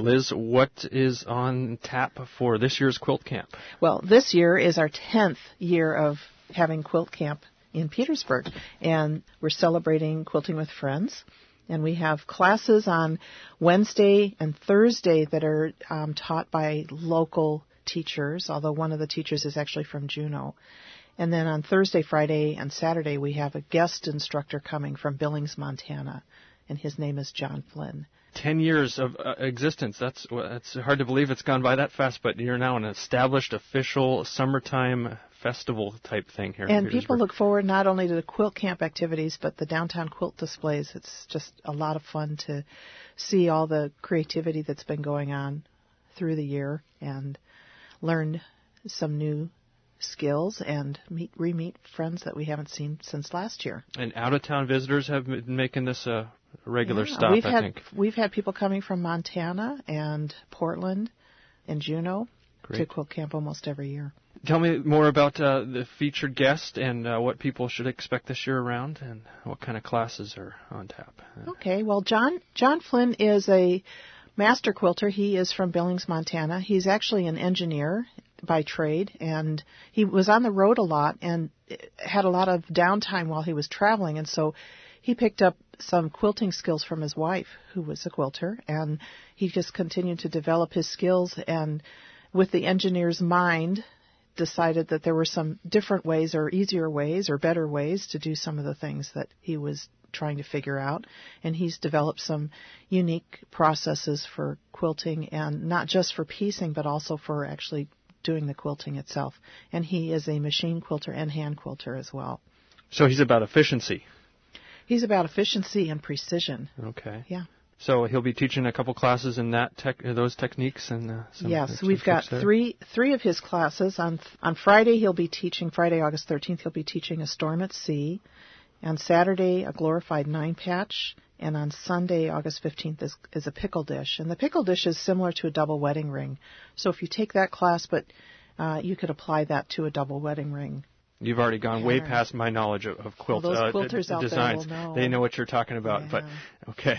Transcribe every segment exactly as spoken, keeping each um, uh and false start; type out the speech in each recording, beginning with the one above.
Liz, what is on tap for this year's quilt camp? Well, this year is our tenth year of having quilt camp in Petersburg, and we're celebrating Quilting with Friends. And we have classes on Wednesday and Thursday that are um, taught by local teachers, although one of the teachers is actually from Juneau. And then on Thursday, Friday, and Saturday, we have a guest instructor coming from Billings, Montana, and his name is John Flynn. Ten years of uh, existence. That's that's hard to believe it's gone by that fast, but you're now an established official summertime festival type thing here. And people look forward not only to the quilt camp activities, but the downtown quilt displays. It's just a lot of fun to see all the creativity that's been going on through the year and learn some new skills and meet re-meet friends that we haven't seen since last year. And out-of-town visitors have been making this a regular yeah, stop, we've I had, think. We've had people coming from Montana and Portland and Juneau Great. to quilt camp almost every year. Tell me more about uh, the featured guest and uh, what people should expect this year around and what kind of classes are on tap. Okay, well, John John Flynn is a master quilter. He is from Billings, Montana. He's actually an engineer by trade, and he was on the road a lot and had a lot of downtime while he was traveling, and so he picked up some quilting skills from his wife, who was a quilter, and he just continued to develop his skills, and with the engineer's mind, decided that there were some different ways or easier ways or better ways to do some of the things that he was trying to figure out. And he's developed some unique processes for quilting, and not just for piecing, but also for actually doing the quilting itself. And he is a machine quilter and hand quilter as well. So he's about efficiency. He's about efficiency and precision. Okay. Yeah. So he'll be teaching a couple classes in that tech, those techniques and uh, some. Yes, some we've got three three of his classes. On on Friday he'll be teaching. Friday, August thirteenth, he'll be teaching a storm at sea. On Saturday, a glorified nine patch, and on Sunday, August fifteenth, is is a pickle dish. And the pickle dish is similar to a double wedding ring. So if you take that class, but uh, you could apply that to a double wedding ring. You've already gone way past my knowledge of, of quilt well, those uh, quilters d- out designs. There will know. They know what you're talking about, yeah. but okay.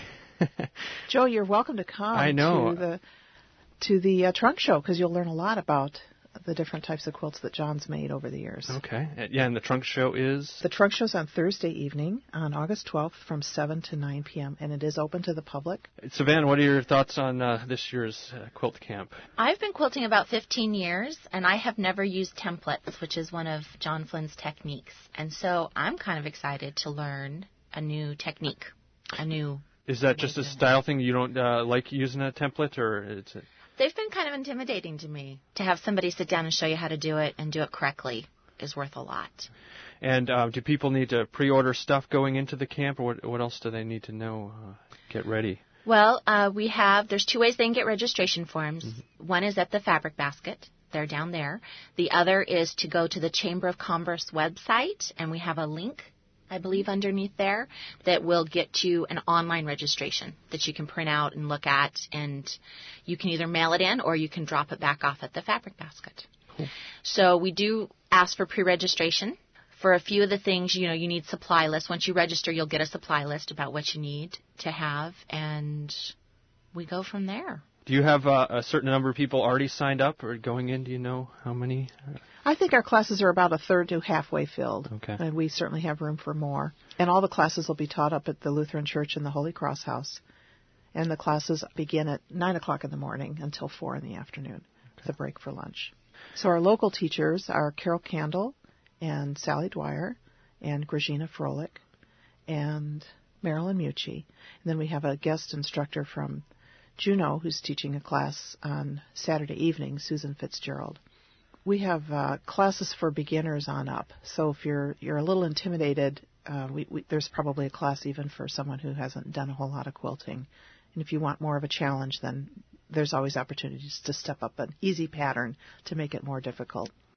Joe, you're welcome to come I know. to the to the uh, trunk show, because you'll learn a lot about the different types of quilts that John's made over the years. Okay. Yeah, and the trunk show is? The trunk show's on Thursday evening on August twelfth from seven to nine p.m., and it is open to the public. Savannah, what are your thoughts on uh, this year's uh, quilt camp? I've been quilting about fifteen years, and I have never used templates, which is one of John Flynn's techniques. And so I'm kind of excited to learn a new technique, a new... Is that just a style thing? You don't uh, like using a template, or it's a... They've been kind of intimidating to me. To have somebody sit down and show you how to do it and do it correctly is worth a lot. And uh, do people need to pre-order stuff going into the camp, or what, what else do they need to know, uh, get ready? Well, uh, we have, there's two ways they can get registration forms. Mm-hmm. One is at the Fabric Basket. They're down there. The other is to go to the Chamber of Commerce website, and we have a link, I believe, underneath there that will get you an online registration that you can print out and look at, and you can either mail it in or you can drop it back off at the Fabric Basket. Cool. So we do ask for pre-registration. For a few of the things, you know, you need supply lists. Once you register, you'll get a supply list about what you need to have, and we go from there. Do you have uh, a certain number of people already signed up or going in? Do you know how many? I think our classes are about a third to halfway filled. Okay. And we certainly have room for more. And all the classes will be taught up at the Lutheran Church in the Holy Cross House. And the classes begin at nine o'clock in the morning until four in the afternoon, okay. The break for lunch. So our local teachers are Carol Candle and Sally Dwyer and Grzina Frolik and Marilyn Mucci. And then we have a guest instructor from Juneau, who's teaching a class on Saturday evening, Susan Fitzgerald. We have uh, classes for beginners on up. So if you're you're a little intimidated, uh, we, we, there's probably a class even for someone who hasn't done a whole lot of quilting. And if you want more of a challenge, then there's always opportunities to step up an easy pattern to make it more difficult.